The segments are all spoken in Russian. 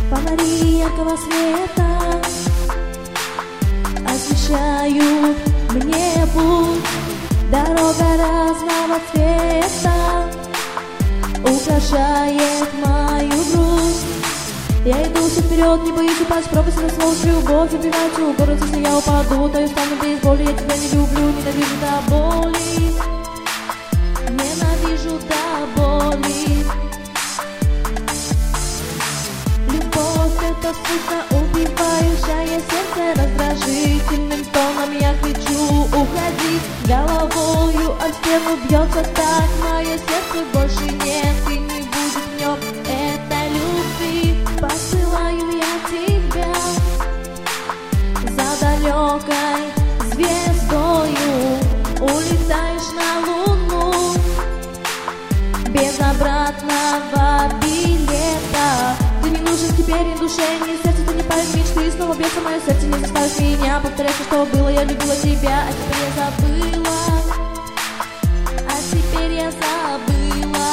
Фонари яркого света освещают мне путь. Дорога разного цвета украшает мою грудь. Я иду все вперед, не боюсь упасть, пропасть на свою любовь убивает всю город. Если я упаду, то я стану без боли. Я тебя не люблю, ненавижу до боли. Ненавижу до боли. Любовь — это вкусно убивающая сердце. Раздражительным тоном я кричу: уходи. Головою о стену бьется так мое сердце. Больше нет и не будет в нем этой любви. Посылаю я тебя за далекой звездою. Улетаешь на луну без обратного билета. Ты не нужен теперь ни душе, ни сердцу, ты не память мечты. Снова бьется мое сердце, не заставишь меня повторять, что было. Я любила тебя, а теперь я забыла. А теперь я забыла.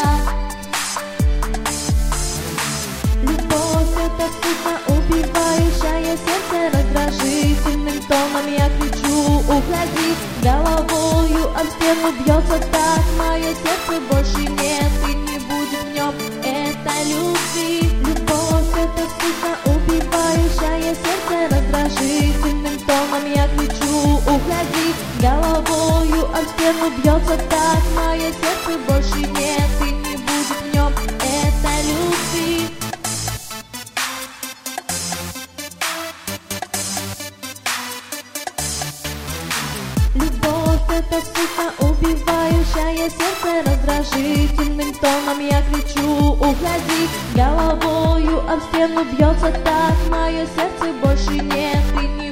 Любовь — это вкусно убивающая сердце. Раздражительным тоном я кричу: уходи. Головою об стену бьется так мое сердце. Больше нет и не будет в нем этой любви. Любовь — это вкусно убивающая сердце. Раздражительным тоном я кричу: уходи. Головою об стену бьется так мое сердце. Больше нет и не будет в нем этой любви. Любовь — это вкусно убивающая сердце. Раздражительным тоном я кричу: уходи. Головою об стену бьется так мое сердце. Больше нет и не